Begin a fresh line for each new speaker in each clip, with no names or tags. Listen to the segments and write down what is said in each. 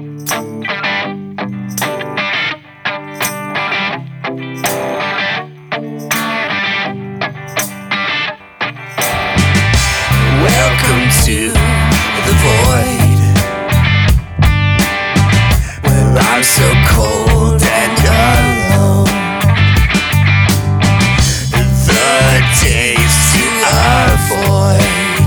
Welcome to the void, where I'm so cold and alone. The days to avoid.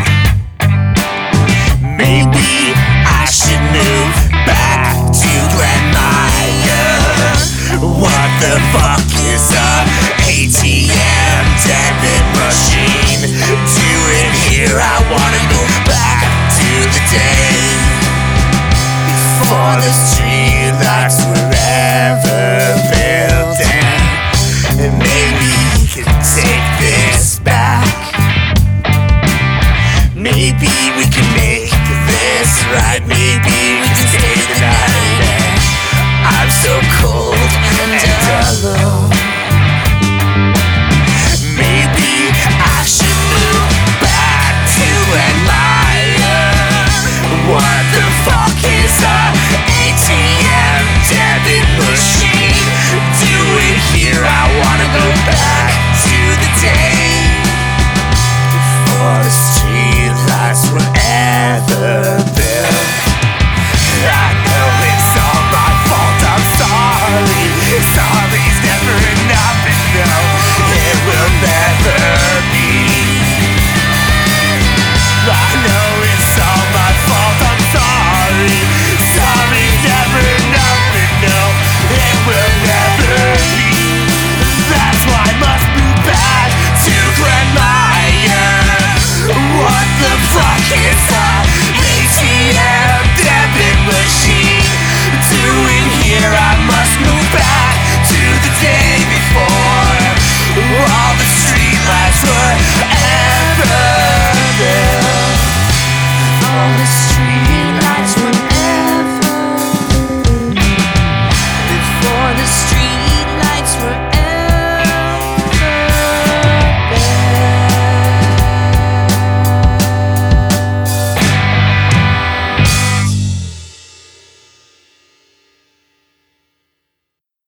Maybe I should move back to Glen Meyer. What the fuck is a ATM debit machine doing here? I wanna go back to the day before the streetlights were ever built, and maybe we can take this back. Maybe we can make this right. Maybe we can stay the night. I'm so cold.